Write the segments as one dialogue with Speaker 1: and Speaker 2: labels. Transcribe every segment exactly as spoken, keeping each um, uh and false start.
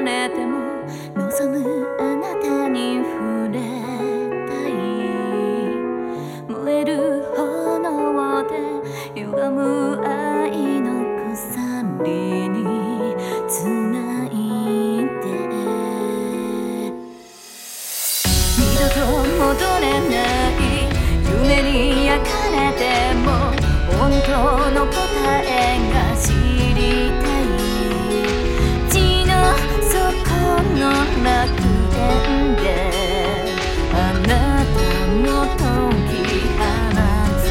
Speaker 1: れても望むあなたに触れたい。燃える炎で歪む愛の鎖につないで、二度と戻れない夢に焼かれても本当の答えが知りたい。地の底の楽園であなたの解き放つ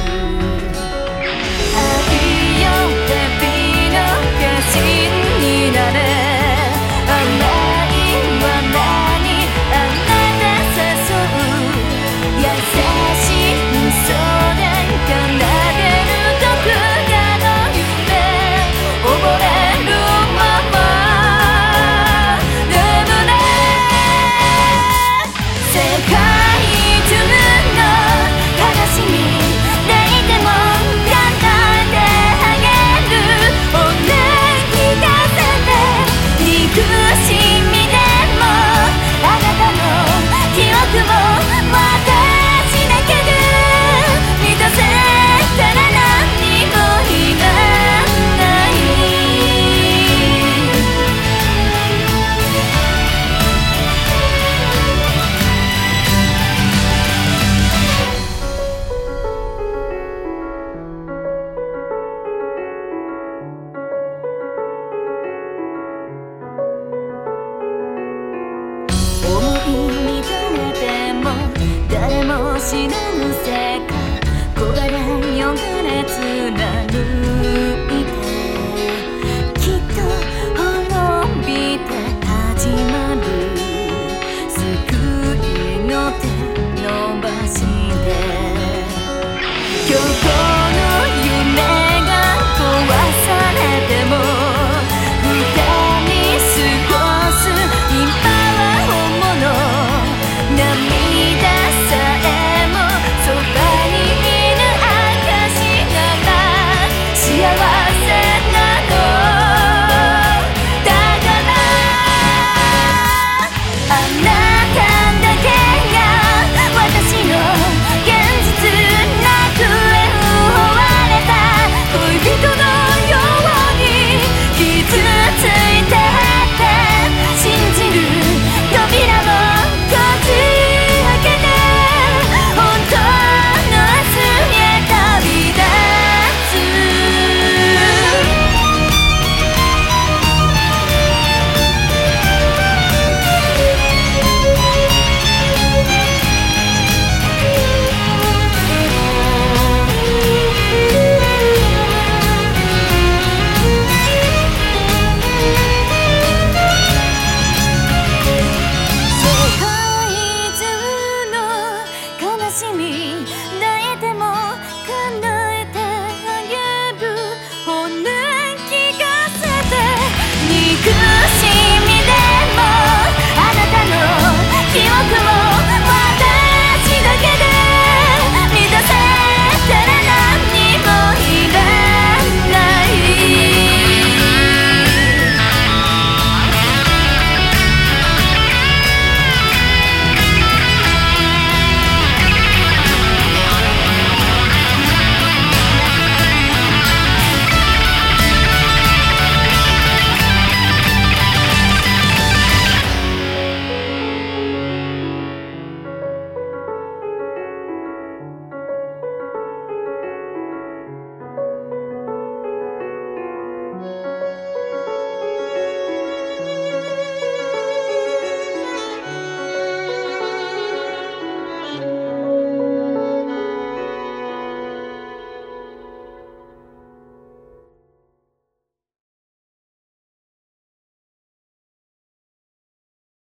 Speaker 1: 愛よ旅の化身になれ。甘い罠にあなた誘う優しい嘘で奏でるどこかの夢溺れるまま眠れ。世界中の悲しみ泣いても叶えてあげる。お願い聞かせて憎しみでもあなたの記憶も私だけで満たせたら何もいらない。思い乱れても誰も知らぬ世界、焦がれ汚れ貫